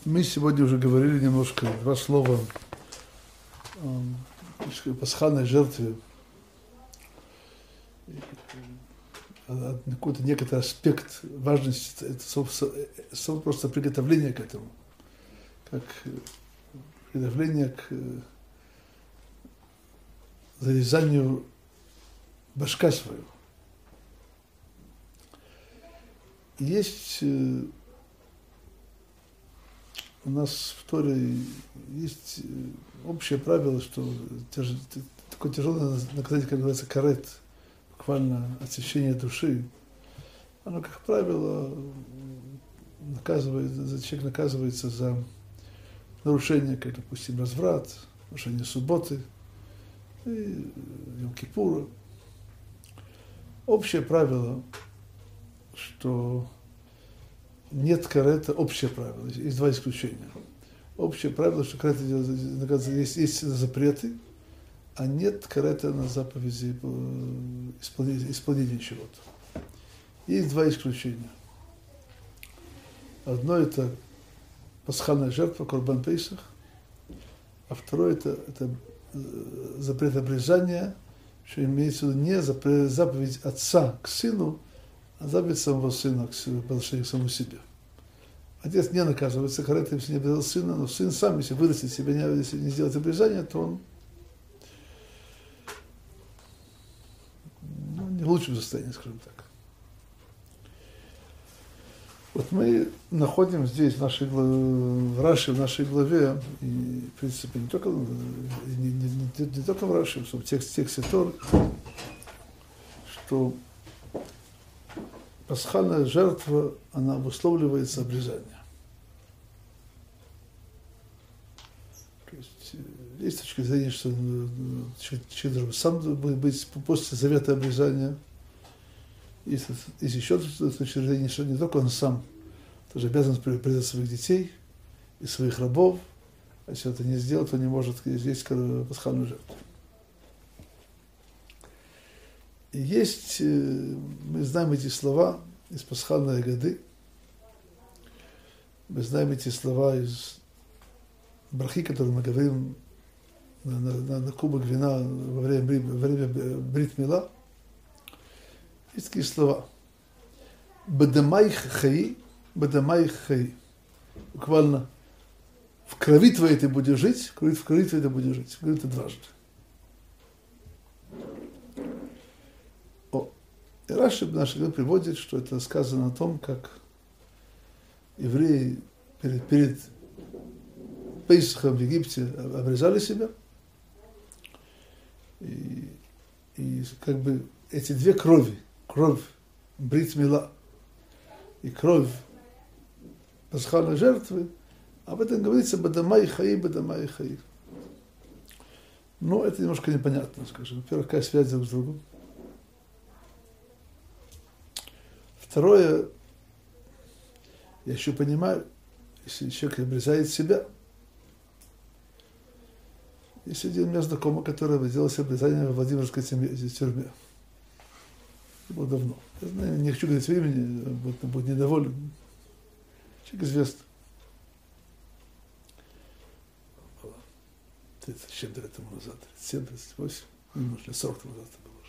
Мы сегодня уже говорили немножко, два слова о пасхальной жертве, какой-то некоторый аспект важности, это просто приготовление к этому, как приготовление к зарезанию башка своего. Есть у нас в Торе есть общее правило, что такое тяжелое наказание, как называется карет, буквально отсечение души, оно, как правило, человек наказывается за нарушение, как, допустим, разврат, нарушение субботы, и Йом-Кипура. Общее правило, что нет карета, общее правило, есть два исключения. Общее правило, что карета есть запреты, а нет карета на заповеди исполнения чего-то. Есть два исключения. Одно это пасхальная жертва, Корбан Пейсах, а второе это запрет обрезания, что имеется в виду не заповедь отца к сыну, а заповедь самого сына по отношению к самому себе. Отец не наказывается каретом, если не обрезал сына, но сын сам, если вырастет себя, если не сделать обрезание, то он не в лучшем состоянии, скажем так. Вот мы находим здесь, в Раши, в нашей главе, и, в принципе, не только в Раши, но в тексте Торы, что пасхальная жертва, она обусловливается обрезанием. То есть точка зрения, что человек должен сам быть после завета обрезания. Есть еще точка зрения, что не только он сам, тоже обязан предать своих детей и своих рабов, а если это не сделать, то не может есть пасхальную жертву. И есть, мы знаем эти слова из пасхальной годы, мы знаем эти слова из брахи, которые мы говорим на кубок вина во время брит мила. Есть такие слова. Бадамайх хаи, бадамайх хаи. Буквально в крови твоей ты будешь жить, в крови твоей ты будешь жить. Говорит это дважды. И Раши наш приводит, что это сказано о том, как евреи перед Пейсахом в Египте обрезали себя. И как бы эти две крови, кровь брит мила и кровь пасхальной жертвы, об этом говорится бадамай хаи, бадамай хаи. Но это немножко непонятно, скажем. Во-первых, какая связь друг с другом. Второе, я еще понимаю, если человек обрезает себя. Есть один у меня знакомый, который сделал себе обрезание во Владимирской тюрьме. Это было давно. Я знаю, не хочу говорить времени, будет недоволен. Человек известный. 30 с чем-то лет тому назад, 37, 38, может, лет 40 тому назад это было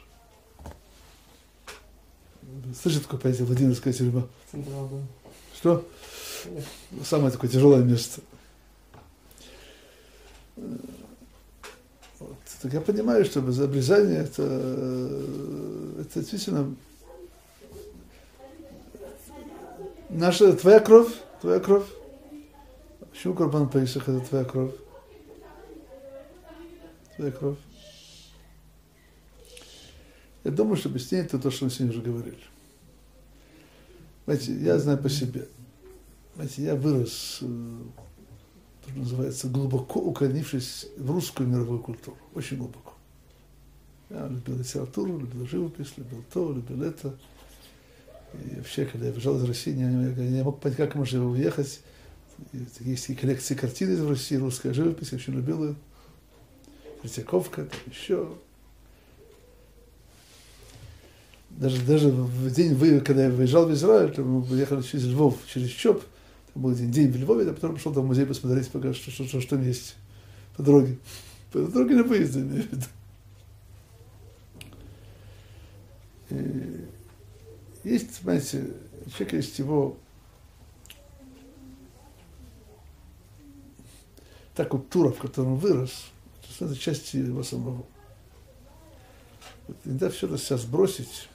уже. Слышите такое понятие Владимирская тюрьма? Централ, да. Что? Самое такое тяжелое место. Вот. Так я понимаю, что без обрезания это действительно твоя кровь. Почему Корбан Пейсах это твоя кровь? Твоя кровь. Я думаю, что объяснение это то, что мы сегодня уже говорили. Знаете, я знаю по себе. Знаете, я вырос, что называется, глубоко укоренившись в русскую мировую культуру. Очень глубоко. Я любил литературу, любил живопись, любил то, любил это. И вообще, когда я выезжал из России, я не мог понять, как можно уехать. Есть и коллекции картин из России, русская живопись, я очень любил ее. Третьяковка, там еще. Даже в день, когда я выезжал в Израиль, мы ехали через Львов, через Чоп, Был день в Львове, а потом пошел в музей посмотреть, пока что там есть по дороге. По дороге на поезде, имею в виду. И есть, понимаете, у человека есть его та культура, в которой он вырос, это часть его самого. Вот, иногда все это себя сбросить.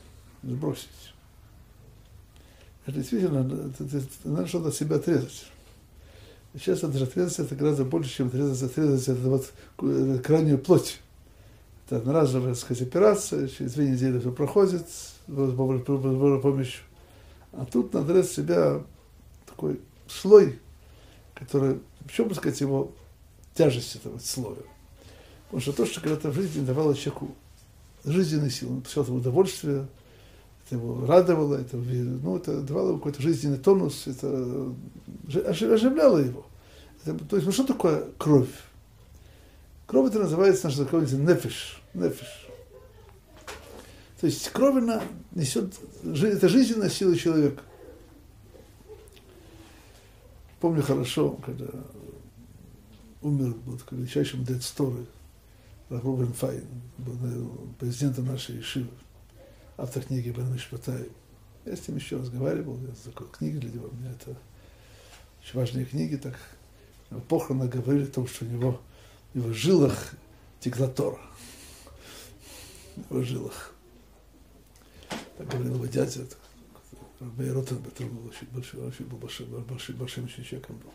Это действительно, надо что-то от себя отрезать. И сейчас даже отрезать это гораздо больше, чем отрезать это вот крайнюю плоть. Это одноразовая, так сказать, операция, через 2 недели все проходит с Божьей помощью. А тут надо отрезать себя такой слой, который, в чем, так сказать, его тяжесть этого слоя. Потому что то, что когда-то в жизни давало человеку жизненные силы, он получал удовольствие, это его радовало, это давало ему какой-то жизненный тонус, это оживляло его. То есть, что такое кровь? Кровь это называется, наш закон, нефиш. То есть кровь она несет, это жизненная сила человека. Помню хорошо, когда умер был такой величайший мудрец Торы, Рав Рубен Файн, был президентом нашей ешивы, автор книги Бен Мишпатай. Я с ним еще разговаривал, я такой книги для него, у меня это очень важные книги, так похороны говорили о том, что у него в его жилах текла Тора. В его жилах. Так говорил его дядя, Рабей Ротенберг, он был очень большим человеком был.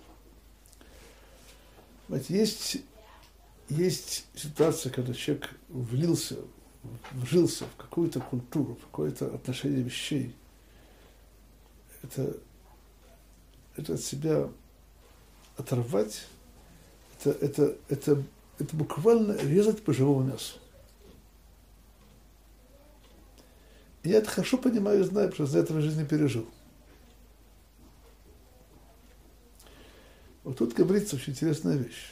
Знаете, есть ситуация, когда человек вжился в какую-то культуру, в какое-то отношение вещей. Это от себя оторвать, это буквально резать по живому мясу. И я это хорошо понимаю и знаю, потому что за это в жизни пережил. Вот тут говорится очень интересная вещь.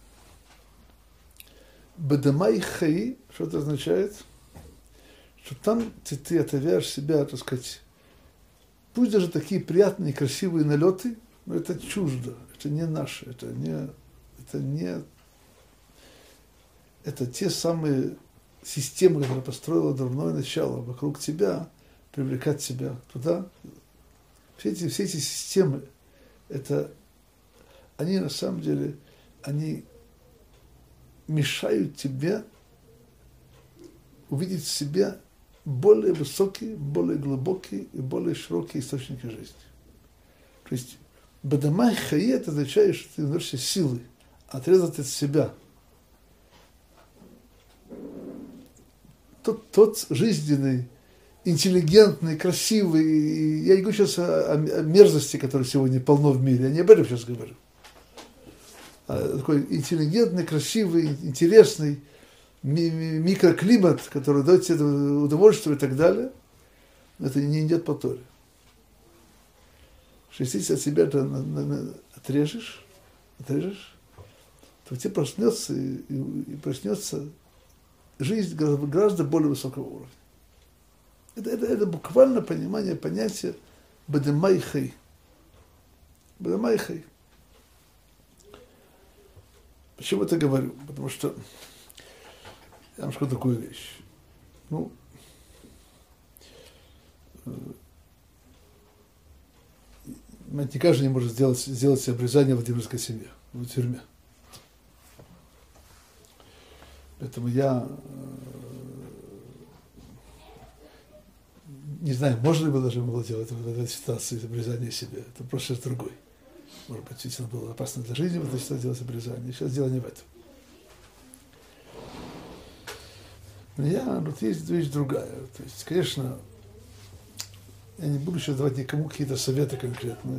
Бадамай хаи, что это означает? Что там ты отовяешь себя, так сказать, пусть даже такие приятные, красивые налеты, но это чуждо, это не наше, это те самые системы, которые построила дурное начало вокруг тебя, привлекать тебя туда. Все эти системы, они на самом деле, они мешают тебе увидеть в себе более высокие, более глубокие и более широкие источники жизни. То есть бадамай хаи это означает, что ты научишься силы отрезать от себя тот жизненный, интеллигентный, красивый, я не говорю сейчас о мерзости, которая сегодня полно в мире, я не об этом сейчас говорю. А такой интеллигентный, красивый, интересный микроклимат, который дает тебе удовольствие и так далее, это не идет по Торе. Если ты от себя это отрежешь, то тебе проснется и проснется жизнь гораздо более высокого уровня. Это буквально понимание понятия бадамай хай. Бадамай хай. Почему это говорю? Потому что я вам скажу такую вещь. Не каждый не может сделать себе обрезание в Владимирской семье, в тюрьме. Поэтому я не знаю, можно ли бы даже было делать в этой ситуации обрезание себе. Это просто другой. Может быть, действительно было опасно для жизни в этой ситуации делать обрезание. Сейчас дело не в этом. Но вот есть вещь другая. То есть, конечно, я не буду сейчас давать никому какие-то советы конкретные.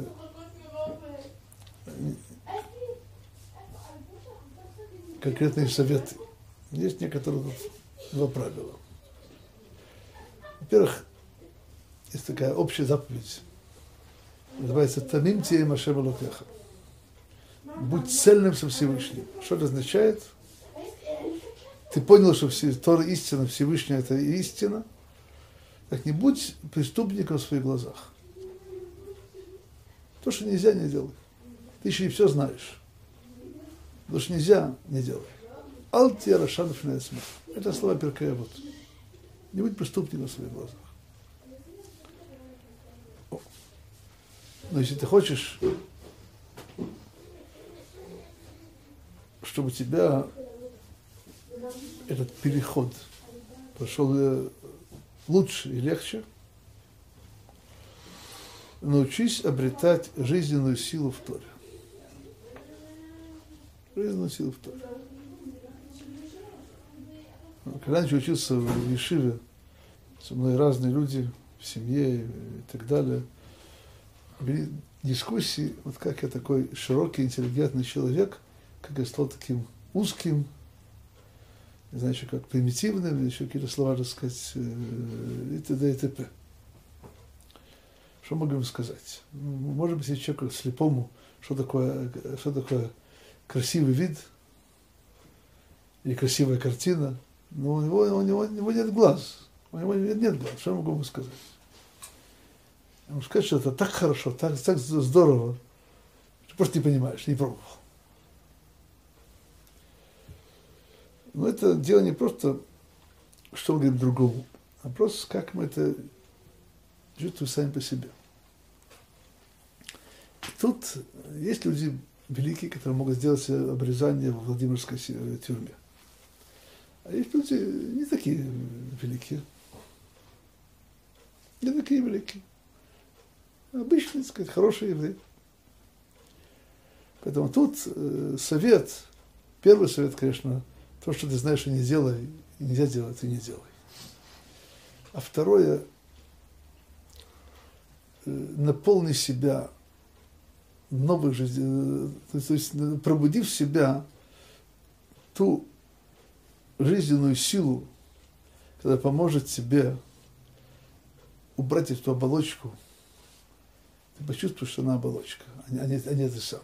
Конкретные советы. Есть некоторые два правила. Во-первых, есть такая общая заповедь. Называется «Тамим тиэм Ашем Элокеха». Будь цельным со Всевышним. Что это означает? Ты понял, что Тора истина, Всевышний это истина. Так не будь преступником в своих глазах. То, что нельзя, не делай. Ты еще не все знаешь. Потому что нельзя не делать. Алтия Рашанов Нецмах. Это слова Перкея вот. Не будь преступником в своих глазах. Но если ты хочешь, чтобы у тебя этот переход прошел лучше и легче, научись обретать жизненную силу в Торе. Жизненную силу в Торе. Когда я учился в Ешиве, со мной разные люди в семье и так далее, вели дискуссии, вот как я такой широкий, интеллигентный человек, как я стал таким узким, не знаю, еще как примитивным, еще какие-то слова, так сказать, и т.д. и т.п. Что могу им сказать? Может быть, если человеку слепому, что такое красивый вид или красивая картина, но у него нет глаз. У него нет глаз. Что я могу ему сказать? Я могу сказать, что это так хорошо, так здорово, что просто не понимаешь, не пробовал. Но это дело не просто, что мы говорим другому, а просто как мы это чувствуем сами по себе. И тут есть люди великие, которые могут сделать себе обрезание в Владимирской тюрьме. А есть люди не такие великие. Не такие великие. Обычный, так сказать, хороший еврей. Поэтому тут совет, первый совет, конечно, то, что ты знаешь, что не делай, и нельзя делать, ты не делай. А второе, наполни себя новой жизнью, то есть пробуди в себя ту жизненную силу, которая поможет тебе убрать эту оболочку. Ты почувствуешь, что она оболочка, а не ты сам.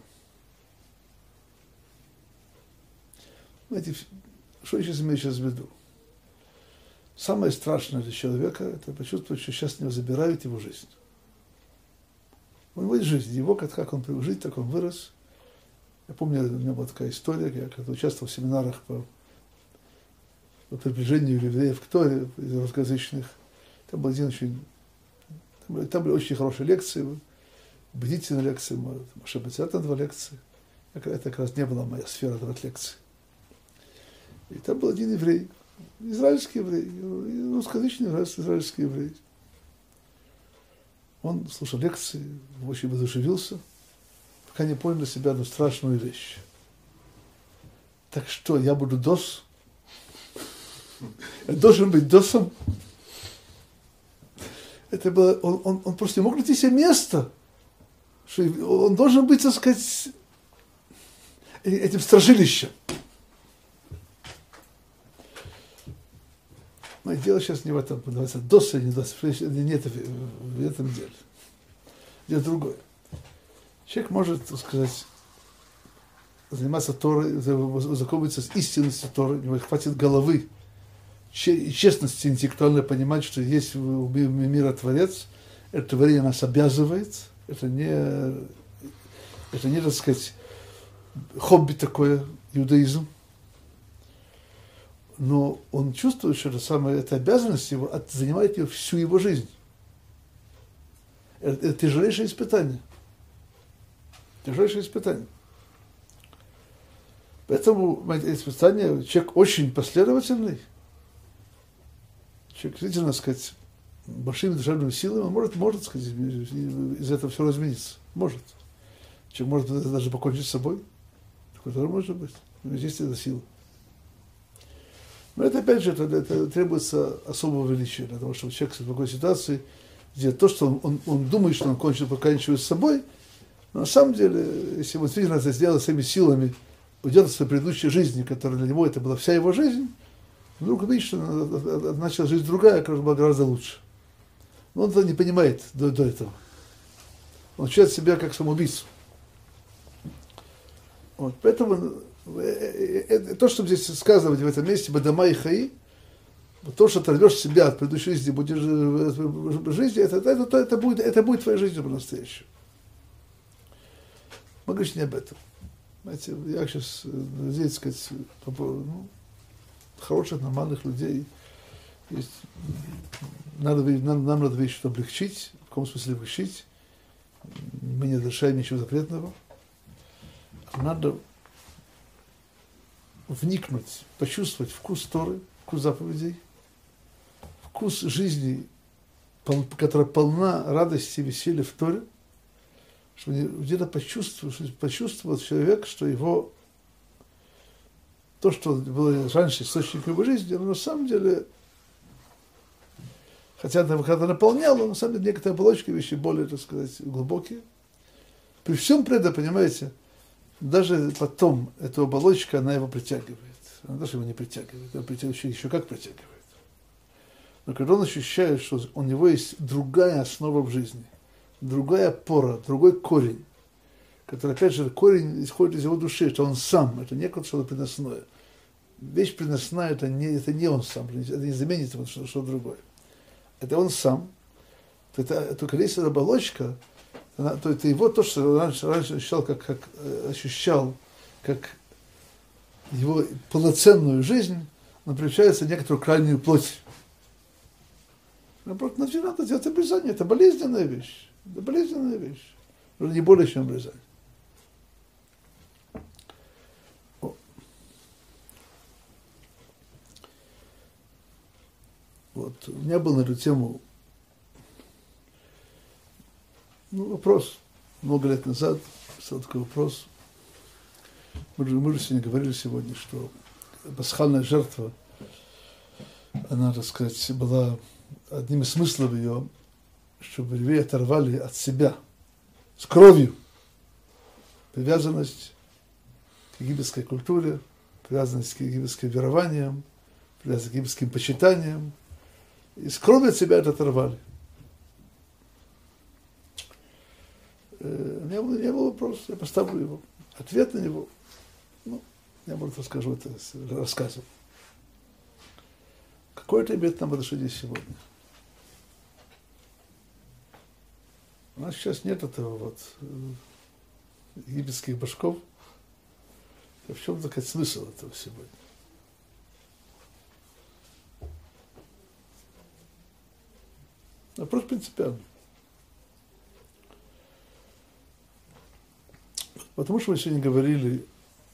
Знаете, что я сейчас имею в виду? Самое страшное для человека – это почувствовать, что сейчас него забирают его жизнь. У него есть жизнь, его, как он привык жить, так он вырос. Я помню, у меня была такая история, я когда участвовал в семинарах по приближению евреев к Торе, из русскоязычных. Там были очень хорошие лекции, убедительные лекции, Моше Бацията 2 лекции. Это как раз не была моя сфера давать лекции. И там был один еврей, израильский еврей, русскоязычный израильский еврей. Он слушал лекции, очень воодушевился, пока не понял для себя одну страшную вещь. Так что, я буду дос? Я должен быть досом? Это было, он просто не мог найти себе место. Что он должен быть, так сказать, этим страшилищем. Но дело сейчас не в этом, называется дос или не дос, нет в этом деле. Дело другое. Человек может, так сказать, заниматься Торой, знакомиться с истинностью Торы, у него хватит головы и честности интеллектуально понимать, что есть миротворец, это творение нас обязывает, это не, так сказать, хобби такое, иудаизм. Но он чувствует, что эта обязанность его занимает его всю его жизнь. Это тяжелейшее испытание. Тяжелейшее испытание. Поэтому это испытание, человек очень последовательный, человек действительно, так сказать, большими душевными силами, может, сказать, из этого все размениться. Может. Человек может даже покончить с собой. Такое тоже может быть. Но есть эта сила. Но это, опять же, это требуется особого величия, для того, чтобы человек в такой ситуации, где то, что он думает, что он покончивает с собой, но на самом деле, если он действительно это сделал своими силами, уйдет от своей предыдущей жизни, которая для него это была вся его жизнь, вдруг видит, что начала жизнь другая, которая была гораздо лучше. Но он это не понимает до этого. Он ощущает себя как самоубийцу. Вот, поэтому то, что здесь сказано в этом месте, Бадама и Хаи, то, что ты рвешь себя от предыдущей жизни, будешь жизни, это будет твоя жизнь по-настоящему. Мы говорим не об этом. Знаете, я сейчас людей, так сказать, хороших, нормальных людей, есть, нам надо вещи облегчить, в каком смысле облегчить. Мы не разрешаем ничего запретного. Надо вникнуть, почувствовать вкус Торы, вкус заповедей, вкус жизни, которая полна радости и веселья в Торе, чтобы где-то почувствовал человек, что его, то, что было раньше источником его жизни, оно на самом деле, хотя это когда наполняло, на самом деле некоторые оболочки, вещи более, так сказать, глубокие. При всем при этом, понимаете, даже потом эта оболочка, она его притягивает. Она даже его не притягивает, она притягивает еще как притягивает. Но когда он ощущает, что у него есть другая основа в жизни, другая опора, другой корень, который, опять же, корень исходит из его души, это он сам, это не что-то приносное. Вещь приносная, это не он сам, это не заменит его что-то другое. Это он сам. Только если эта оболочка, то это его то, что раньше ощущал как его полноценную жизнь, но превращается в некоторую крайнюю плоть. Наоборот, надо делать обрезание, это болезненная вещь. Это болезненная вещь. Но не более, чем обрезание. Вот, у меня был на эту тему вопрос. Много лет назад стал такой вопрос. Мы же сегодня говорили что пасхальная жертва, она, так сказать, была одним из смыслов ее, чтобы евреи оторвали от себя с кровью привязанность к египетской культуре, привязанность к египетским верованиям, привязанность к египетским почитаниям. И с кровью от себя это оторвали. У меня был вопрос, я поставлю его. Ответ на него, я, может, расскажу это рассказом. Какое это имеет нам отношение сегодня? У нас сейчас нет этого египетских башков. В чем такой смысл этого сегодня? Вопрос принципиальный. Потому что мы сегодня говорили,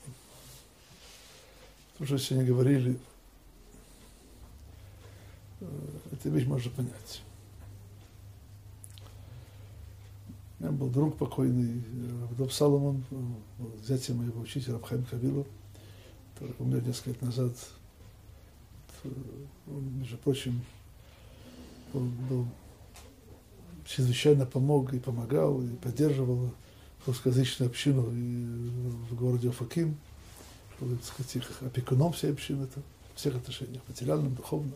эту вещь можно понять. У меня был друг покойный, Рав Соломон, зятя моего учителя Рав Хаим Кавилу, который умер несколько лет назад. Он, между прочим, был чрезвычайно помог и помогал, и поддерживал русскоязычную общину в городе Офаким, был, так сказать, их опекуном всей общины, во всех отношениях, материальном, духовном.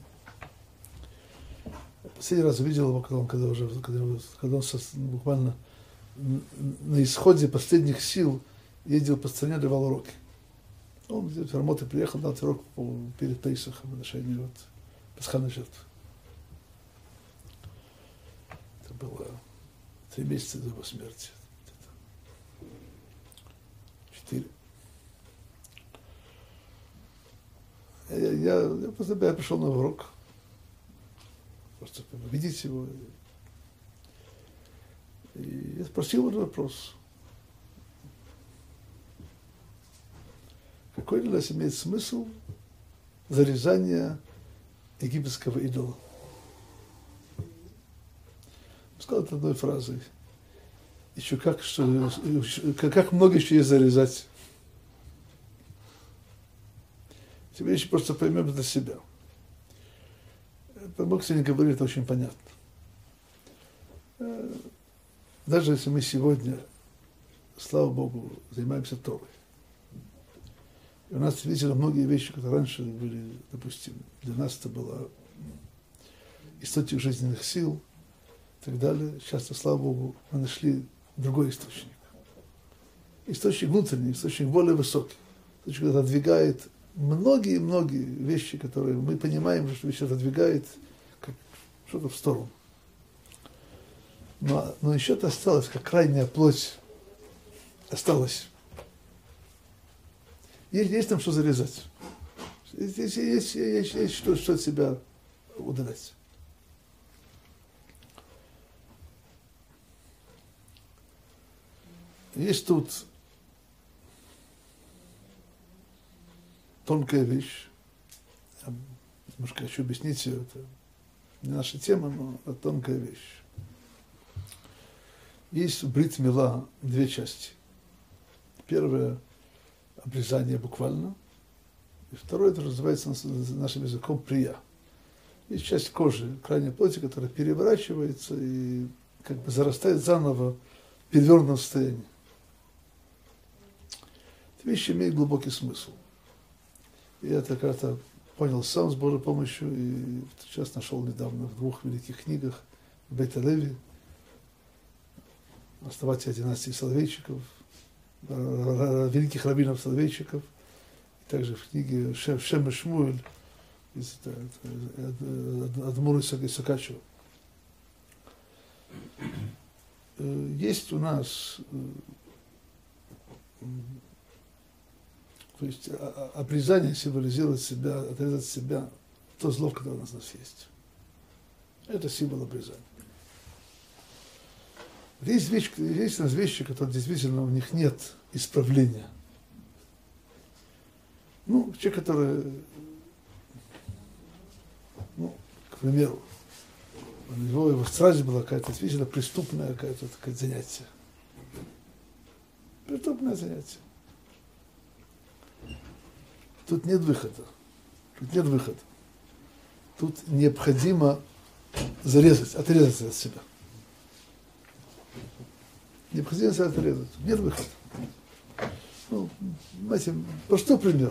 Я последний раз увидел его, когда он буквально на исходе последних сил ездил по стране, давал уроки. Он в Работы приехал, дал урок перед Пейсахом в отношении пасхальной жертвы. Это было 3 месяца до его смерти. 4. Я пришел на урок, просто видеть его. И я спросил этот вопрос. Какой для нас имеет смысл зарезания египетского идола? Он сказал это одной фразой. Еще как много еще есть зарезать. Теперь еще просто поймем для себя. Бог сегодня говорит, это очень понятно. Даже если мы сегодня, слава Богу, занимаемся Торой, и у нас видели многие вещи, которые раньше были, допустим, для нас это было источник жизненных сил и так далее. Сейчас, слава Богу, мы нашли другой источник. Источник внутренний, источник более высокий. Источник, который отодвигает многие вещи, которые мы понимаем, что вещь отодвигает как что-то в сторону. Но еще это осталось как крайняя плоть осталось. Есть там что зарезать. Есть что от себя удалять. Есть тут тонкая вещь. Я немножко хочу объяснить ее. Это не наша тема, но это тонкая вещь. Есть в брит мила две части. Первое – обрезание буквально. И второе – это называется нашим языком прия. Есть часть кожи, крайней плоти, которая переворачивается и как бы зарастает заново в перевернутом состоянии. Эта вещь имеет глубокий смысл. И я это как-то понял сам с Божьей помощью, и сейчас нашел недавно в двух великих книгах Бейт Леви, основателя династии Соловейчиков, великих раввинов Соловейчиков, и также в книге Шем и Шмуэль из Адмура Исакачева. Есть у нас, то есть обрезание символизирует себя, отрезать себя то зло, которое у нас есть. Это символ обрезания. Есть у нас вещи, которые действительно у них нет исправления. Ну, человек, который, к примеру, его страсть была какая-то действительно преступное какое-то занятие. Преступное занятие. Тут нет выхода. Тут необходимо отрезать от себя. Необходимо себя отрезать. Нет выхода. Ну, знаете, простой пример.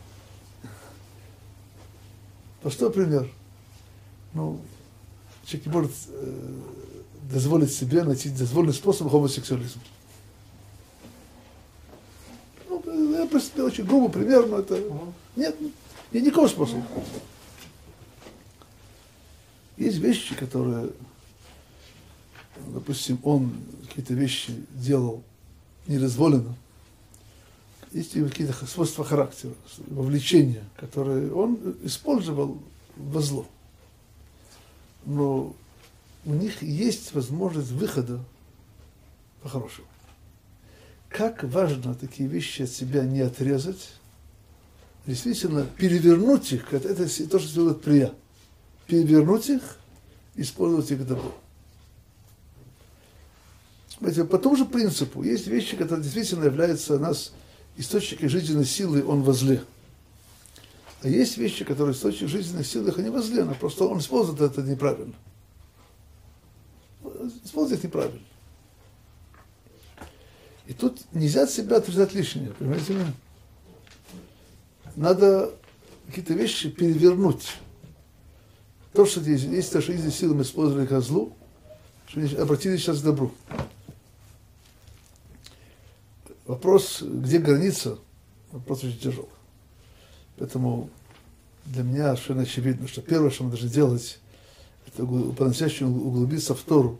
Ну, человек не может дозволить себе найти дозволенный способ гомосексуализма. Ну, я просто очень грубо пример, но это... Нет никакого способа. Есть вещи, которые, допустим, он какие-то вещи делал недозволенно. Есть какие-то свойства характера, вовлечения, которые он использовал во зло. Но у них есть возможность выхода по-хорошему. Как важно такие вещи от себя не отрезать, действительно перевернуть их, это то, что делает прия. Перевернуть их, использовать их добро. По тому же принципу есть вещи, которые действительно являются у нас источником жизненной силы, он во зле. А есть вещи, которые источник жизненной силы, их не во зле, но просто он использует это неправильно. Использует неправильно. И тут нельзя от себя отрезать лишнее, понимаете ли? Надо какие-то вещи перевернуть. То, что есть наша жизненная сила, мы использовали ко злу, что обратились сейчас к добру. Вопрос, где граница, вопрос очень тяжелый. Поэтому для меня совершенно очевидно, что первое, что мы должны делать, это по-настоящему углубиться в Тору.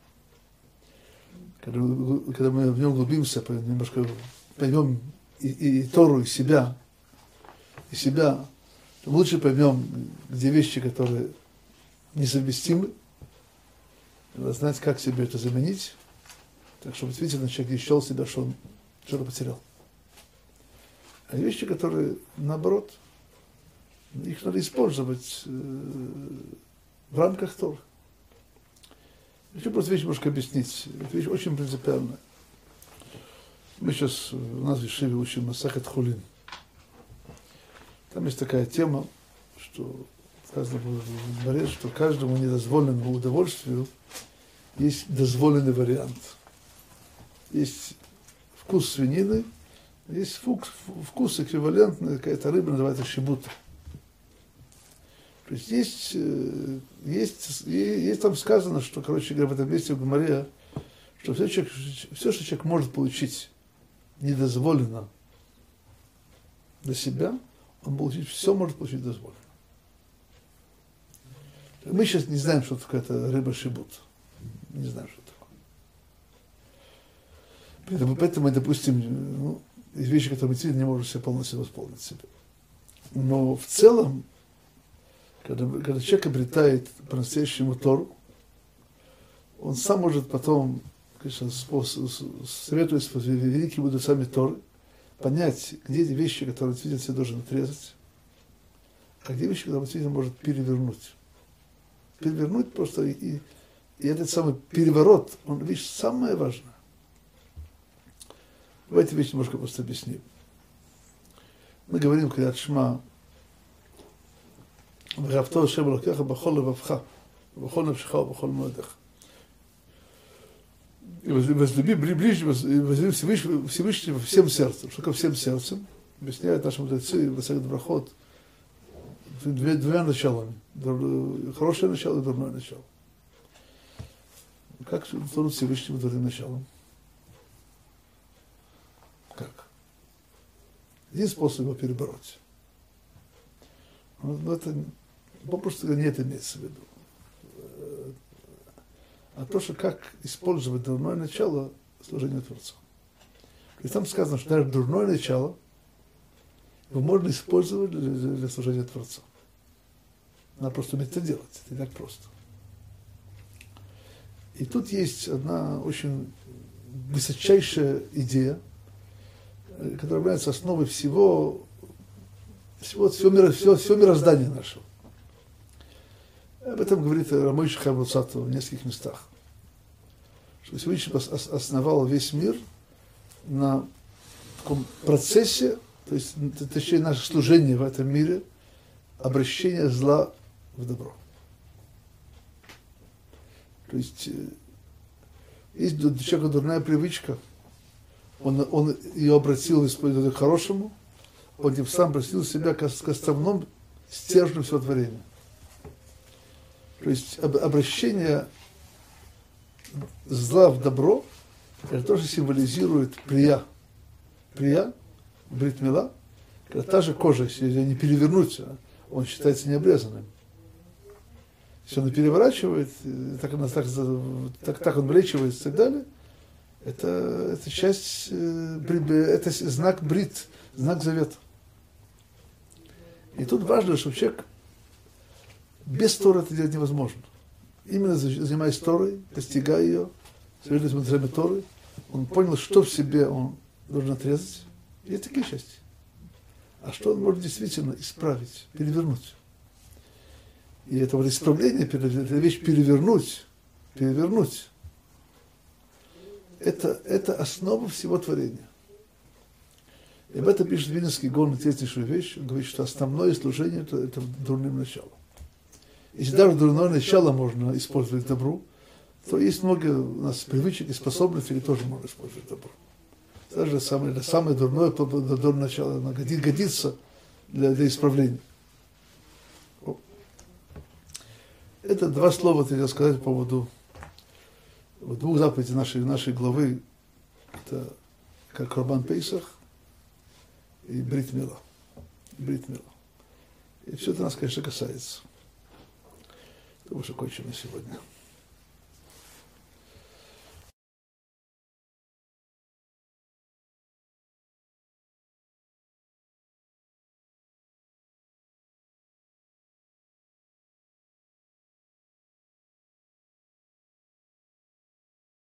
Когда мы в нем углубимся, немножко поймем и Тору, и себя, то лучше поймем, где вещи, которые несовместимы, надо знать, как себе это заменить, так чтобы действительно человек не счел себя, что он что-то потерял. А вещи, которые наоборот, их надо использовать в рамках Торы. Хочу просто вещь немножко объяснить. Это вещь очень принципиальная. Мы сейчас у нас в Ешиве учим Масахет Хулин. Там есть такая тема, что сказано в Гмаре, что каждому недозволенному удовольствию есть дозволенный вариант. Есть вкус свинины, есть вкус эквивалентный, какая-то рыба называется шибута. То есть есть там сказано, что, короче говоря, в этом месте в Гмаре, что все, что человек может получить недозволенно для себя, он все может получить дозволенно. Мы сейчас не знаем, что такое эта рыба шибут. Не знаем, что такое. Поэтому, допустим, ну, есть вещи, которые мы действительно не можем себе полностью восполнить себе. Но в целом, когда человек обретает по-настоящему Тору, он сам может потом, конечно, советуясь с великими мудрецами Торы, понять, где эти вещи, которые действительно себе должен отрезать, а где вещи, которые действительно может перевернуть. Перевернуть просто, и этот самый переворот, он вещь самая важная. Давайте вещи немножко просто объясним. Мы говорим, Крiyat Шма, «В'аhavta Hashem Elokecha b'chol levavcha, b'chol nafshecha, b'chol moedecha». И возлюби Всевышнего всем сердцем. Что такое всем сердцем? Объясняют наши мудрецы в Масехет Брахот двумя началами. Хорошее начало и дурное начало. Как служить Всевышнему дурным началом? Как? Один способ его перебороть. Но это попросту не это имеется в виду. А то, что как использовать дурное начало служения Творцу. И там сказано, что даже дурное начало его можно использовать для служения Творцу. Надо просто уметь это делать. Это не так просто. И тут есть одна очень высочайшая идея, которая является основой всего мироздания нашего. Об этом говорит Рамой Шахар Луцатов в нескольких местах. Что Всевышний основал весь мир на таком процессе, то есть, точнее, наше служение в этом мире, обращение зла в добро. То есть у человека дурная привычка, он ее обратил к хорошему, он тем самым обратил себя к основному стержню всего творения. То есть обращение зла в добро, это тоже символизирует прия. Прия, брит мила, это та же кожа, если ее не перевернуть, он считается необрезанным. Если он переворачивает, так он вылечивается и так далее, это часть, это знак брит, знак завета. И тут важно, чтобы человек без Торы это делать невозможно. Именно занимаясь Торой, постигая ее, совершенно смотрями Торы, он понял, что в себе он должен отрезать. И это такие части. А что он может действительно исправить, перевернуть. И это вот исправление, эта вещь перевернуть, это основа всего творения. И об этом пишет Вильнюсский Гаон интереснейшую вещь. Он говорит, что основное служение это дурным началом. Если даже дурное начало можно использовать добру, то есть много у нас привычек и способностей, которые тоже можно использовать добру. Даже самое дурное начало оно годится для исправления. Это два слова, я хотел сказать по поводу двух заповедей нашей главы. Это как Корбан Пейсах и Брит Мила. И все это нас, конечно, касается. Это уже кончено сегодня.